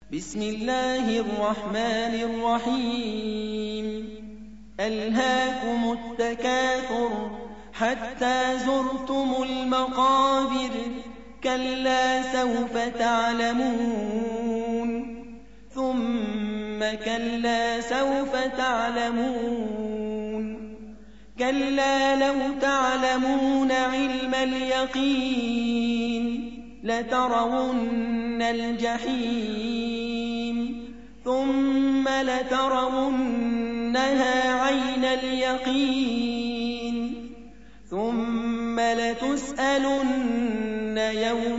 بسم الله الرحمن الرحيم ألهاكم التكاثر حتى زرتم المقابر كلا سوف تعلمون ثم كلا سوف تعلمون كلا لو تعلمون علم اليقين لترون الجحيم ثم لترونها عين اليقين ثم لتسألن يومئذ